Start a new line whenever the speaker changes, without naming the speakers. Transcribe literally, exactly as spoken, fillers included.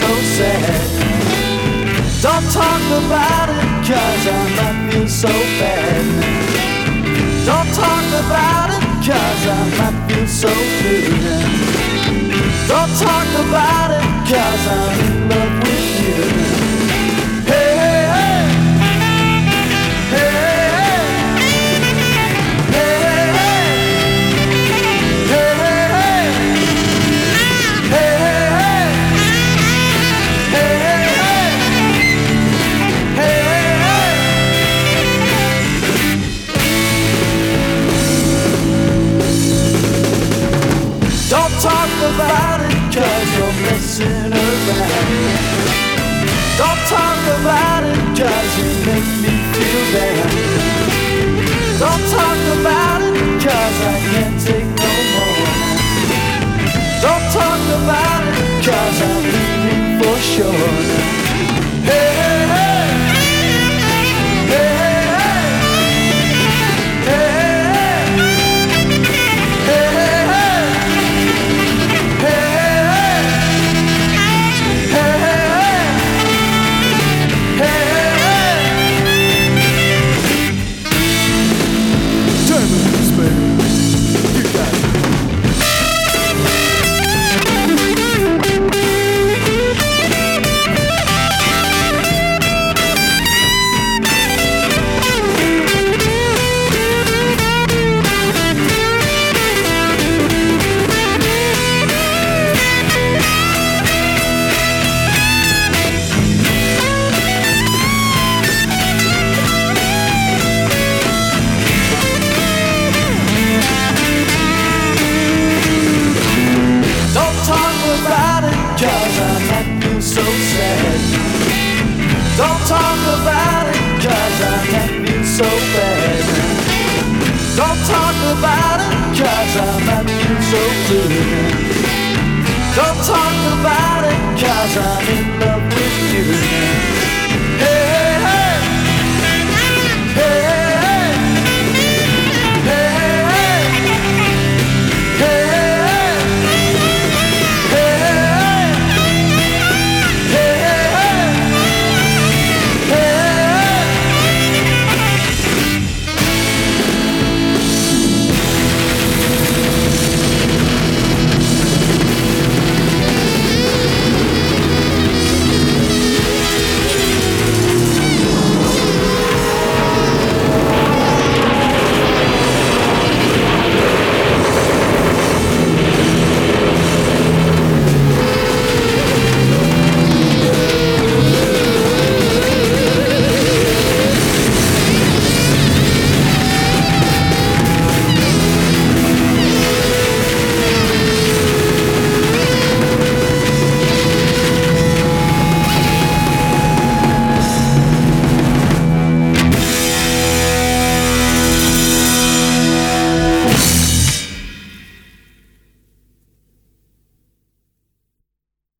so sad. Don't talk about it, cause I might feel so bad. Don't talk about it, cause I might feel so good. Don't talk about it, cause I'm in love with you. Hey, hey, hey. Hey, hey, hey. Hey, hey, hey. Hey, hey, hey. Hey, hey, hey. Hey, hey, hey. Don't talk about it, cause you're messing around. Don't talk about it, cause you make me feel bad. Don't talk about it, cause I can't take no more. Don't talk about it, cause I'm leaving for sure. Hey, hey, hey. Hey, hey, hey. Hey, hey, hey. Hey, hey, hey. Don't talk about it, cause I might feel so bad. Don't talk about it, cause I might feel so good. Don't talk about it, cause I'm in love with you. Hey,